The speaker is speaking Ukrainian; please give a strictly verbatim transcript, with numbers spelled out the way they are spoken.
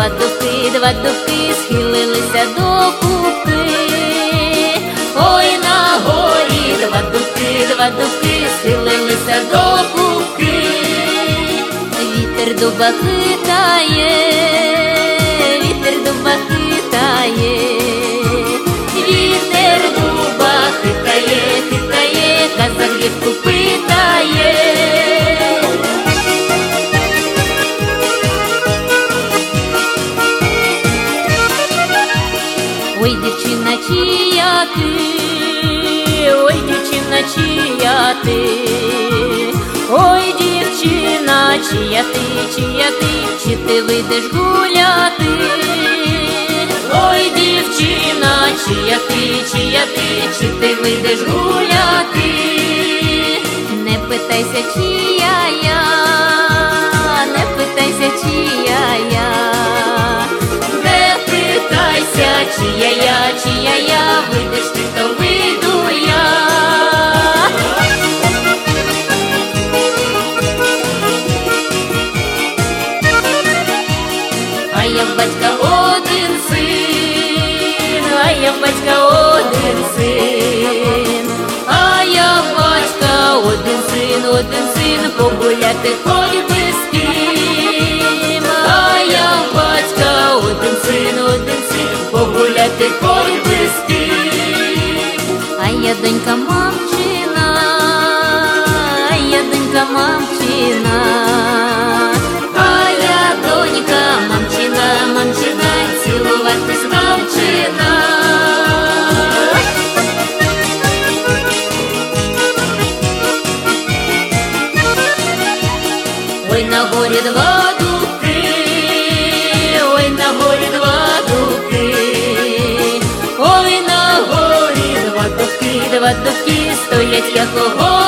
Два дубки, два дубки схилилися докупи. Ой, на горі два дубки, два дубки схилилися докупи. Вітер дуба хитає, вітер дуба хитає, вітер дуба хитає, хитає, казак дівку питає. Ой, дівчина, чия ти, ой, дівчина, чия ти, ой, дівчина, чия ти, чия ти, чи ти вийдеш гуляти? Ой, дівчина, чия ти, чия ти, чи ти вийдеш гуляти? Не питайся, чия я, не питайся, чия я, не питайся, чия я, чия я, вийдеш ти, то вийду я. А я в батька один син, а я в батька один син, а я в батька один син, один син, погуляти хоч би з ким. А я в батька один син, один син, погуляти хоч би з ким. А я донька мамчина, а я донька мамчина, а я донька мамчина, мамчина, цілуватись навчина. Ой, на горі два дубки, ой, на горі два дубки, ой, на горі два дубки, два дубки стоять, як огонь.